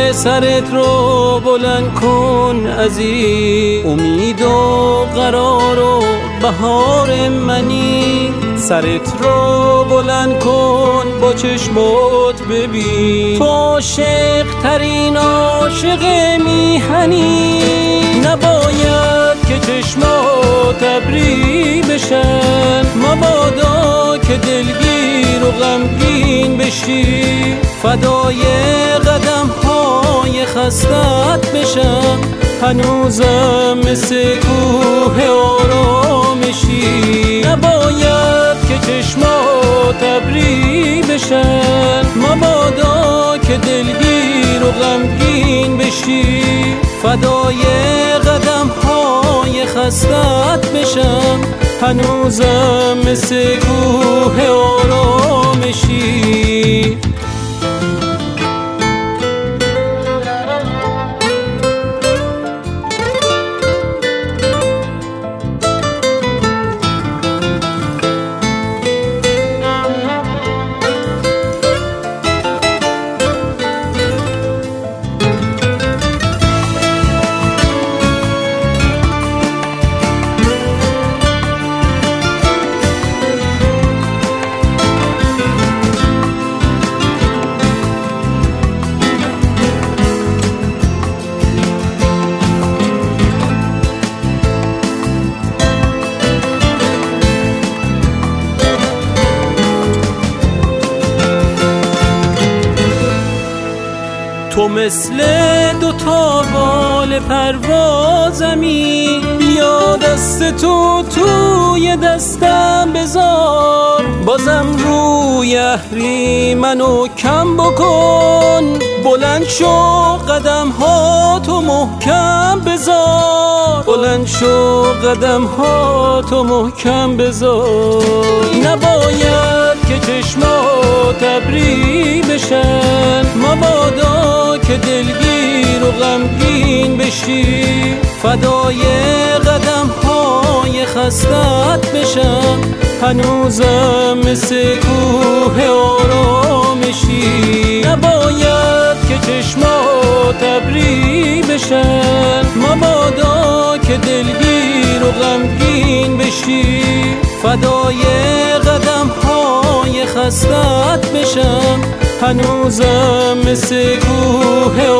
سرت رو بلند کن عزیز، امید و قرار و بهار منی. سرت رو بلند کن با چشمات ببین، تو عاشق ترین عاشق میهنی. نباید که چشمات ابری بشن، مبادا که دلگیر و غمگین بشی. فدای قدم های خستت بشم، هنوزم مثل کوه آرامشی. نباید که چشمات ابری بشن، مبادا که دلگیر و غمگین بشی. فدای قدم های خستت بشم، هنوزم مثل کوه آرامشی. تو مثل دوتا بال پروازمی، بیا دست تو توی دستم بذار. بازم روی اهریمنو کم بکن، بلند شو قدم ها تو محکم بذار. بلند شو قدم ها تو محکم بذار. نباید که چشمات ابری بشن، مبادا که دلگیر و غمگین بشی. فدای قدم های خستت بشم، هنوزم مثل کوه آرامشی. نباید که چشمات ابری بشن، مبادا که دلگیر و غمگین بشی. فدای قدم های خستت بشم، هنوزم مثل کوه